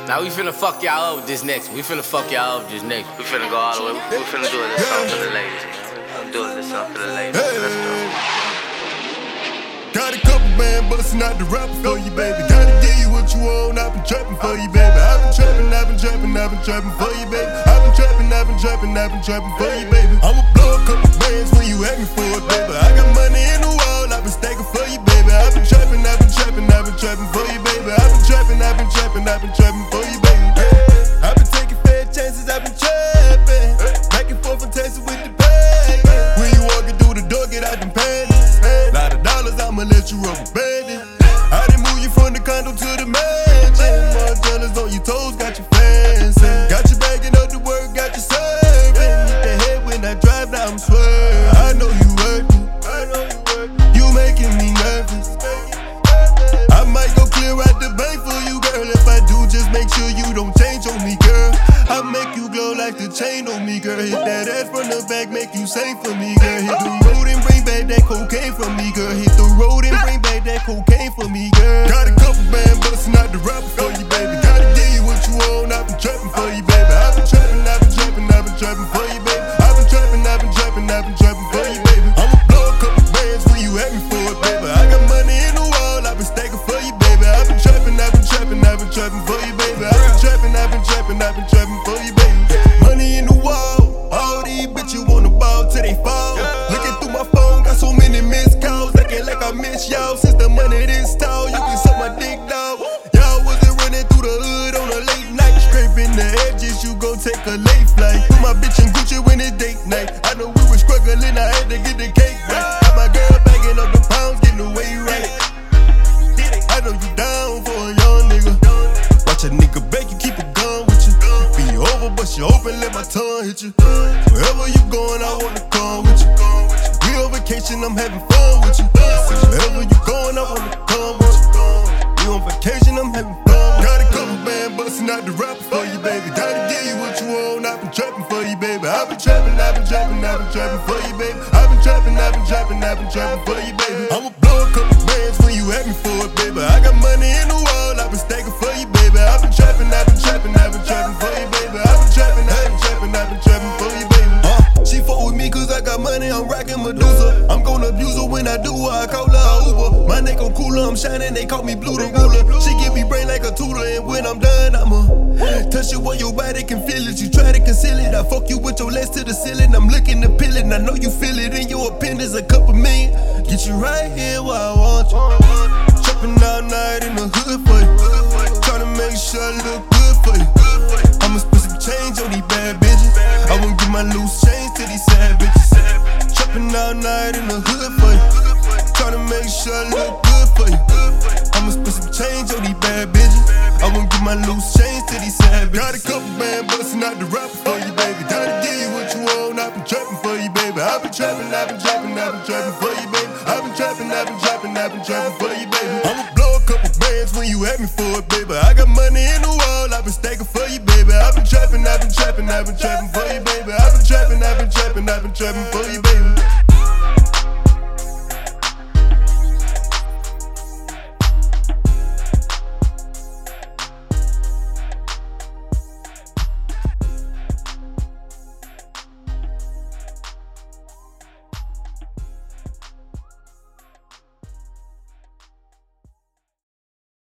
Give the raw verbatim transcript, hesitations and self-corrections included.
Now we finna fuck y'all up with this next one. We finna fuck y'all up with this next one. We finna go all the way. We finna do a little something for the ladies. I'm doing a little something for the ladies. Hey. Let's go. Got a couple band bustin' out the rapper for you, baby. Gotta give you what you want, I've been trappin' for you, baby. I've been trappin', I've been trappin', I've been trappin' for you, baby. I've been trappin', I've been trappin', I've been trappin' for you, baby. I'ma blow a couple bands when you ask me for it, baby. I got money in the wall, I've been stacking for you, baby. I've been trappin', I've been trappin', I've been trappin' for you, baby. I've been trappin', I've been trappin', I've been trappin' for you, baby. I've been taking fair chances, I've been trappin', back and forth from Texas with the bag. When you walkin' through the door, get out them panties. Lot of dollars, I'ma let you rubber band it. I done move you from the condo to the mansion. More jealous on your toes, got you fancy. Got you bagging up the work, got you serving. Hit the head when I drive, now I'm swerving. I know you working, I know you working. You making me nervous. I might go clear out the bank for you, girl. If I do, just make sure you don't change on me, girl. I make you glow like the chain on me, girl. Hit that ass from the back, make you sing for me, girl. Hit the road and bring back that cocaine from me, girl. Hit the road and bring back that cocaine for me, girl. Got a couple band bustin' out the rapper for you, baby. Gotta give you what you want, I've been trappin' for you, baby. I've been trappin', I've been trappin', I've been trappin' for you, baby. I've been trappin', I've been trappin', I've been trappin' for you, baby. I'ma blow a couple bands when you ask me for it, baby. I got money in the wall, I've been stacking for you, baby. I've been trappin', I've been trappin', I've been trappin' for you, baby. I've been trappin', I've been trappin', I've been trappin' for you, baby. Money in the wall, all these bitches wanna ball till they fall. Looking through my phone, got so many missed calls, acting like I miss y'all. Since the money this tall, you can suck my dick, dog. Y'all wasn't running through the hood on a late night, scraping the edges, you gon' take a late flight. Put my bitch in Gucci when it's date night. I know we was struggling, I had to get the cake right. Got my girl bagging up the pounds, getting the way right. I know you down for a young nigga. Watch a nigga beg you, keep a gun with you. Be over, but you open, let my tongue hit you. Wherever you going, I wanna come with you. We on vacation, I'm having fun with you. Wherever you going, I wanna come with you. We on vacation, I'm having fun. Got a couple band bustin' out the rapper for you, baby. Gotta give you what you want, I've been trappin' for you, baby. I've been trappin', I've been trappin', I've been trappin' for you, baby. I've been trappin', I've been trappin', I've been trappin' for you, baby. I'ma blow a couple bands when you ask me for it, baby. I got money in the wall, I've been stacking for you, baby. I've been trappin', I've been trappin', I've been trappin' for you, baby. I've been trappin', I've been trappin', I've been trappin' for you, baby. Uh, she fuck with me cause I got money, I'm rockin' Medusa. I'm gon' abuse her when I do her, I call her a Uber. My neck on cooler, I'm shining, they call me Blue the Ruler. She give me brain like a tutor, and when I'm done, I'ma touch you where your body can feel it. You try to conceal it, I fuck you with your legs to the ceiling. I'm looking to peel it, and I know you feel it in your appendix. A couple million, get you right here where I want you. Trapping all night in the hood for you, tryna make sure I look good for you. I'ma spend some change on these bad bitches. I won't give my loose change to these sad bitches. Trapping all night in the hood for you, tryna make sure I look good for you. I'ma spend some change on these bad bitches. I won't give my loose change to these sad bitches. Got a couple band bustin' out the rapper for you, baby. Gotta give you what you want, I've been trappin' for you, baby. I've been trappin', I've been trappin', I've been trappin' for you, baby. I've been trappin', I've been trappin', I've been trappin' for you, baby. I'ma blow a couple bands when you ask me for it, baby. I got money in the wall, I've been stacking for you, baby. I've been trappin', I've been trappin', I've been trappin' for you, baby. I've been trappin', I've been trappin', I've been trappin' for you, baby.